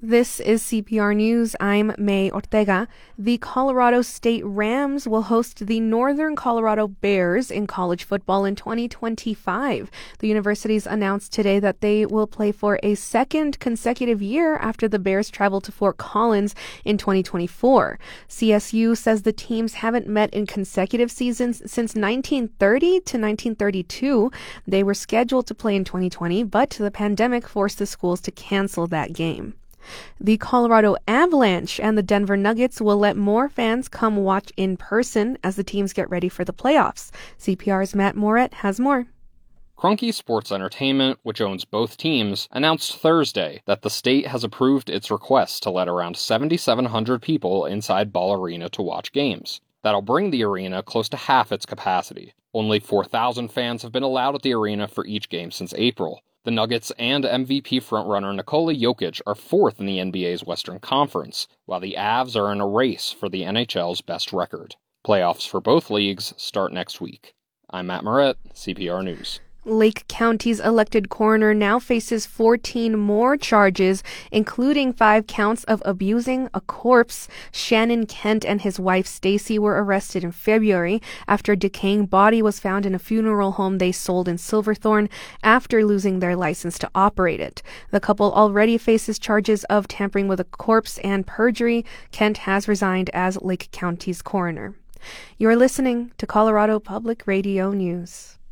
This is CPR News. I'm May Ortega. The Colorado State Rams will host the Northern Colorado Bears in college football in 2025. The universities announced today that they will play for a second consecutive year after the Bears travel to Fort Collins in 2024. CSU says the teams haven't met in consecutive seasons since 1930 to 1932. They were scheduled to play in 2020, but the pandemic forced the schools to cancel that game. The Colorado Avalanche and the Denver Nuggets will let more fans come watch in person as the teams get ready for the playoffs. CPR's Matt Moret has more. Kroenke Sports Entertainment, which owns both teams, announced Thursday that the state has approved its request to let around 7,700 people inside Ball Arena to watch games. That'll bring the arena close to half its capacity. Only 4,000 fans have been allowed at the arena for each game since April. The Nuggets and MVP frontrunner Nikola Jokic are fourth in the NBA's Western Conference, while the Avs are in a race for the NHL's best record. Playoffs for both leagues start next week. I'm Matt Moret, CPR News. Lake County's elected coroner now faces 14 more charges, including 5 counts of abusing a corpse. Shannon Kent and his wife Stacy were arrested in February after a decaying body was found in a funeral home they sold in Silverthorne after losing their license to operate it. The couple already faces charges of tampering with a corpse and perjury. Kent has resigned as Lake County's coroner. You're listening to Colorado Public Radio News.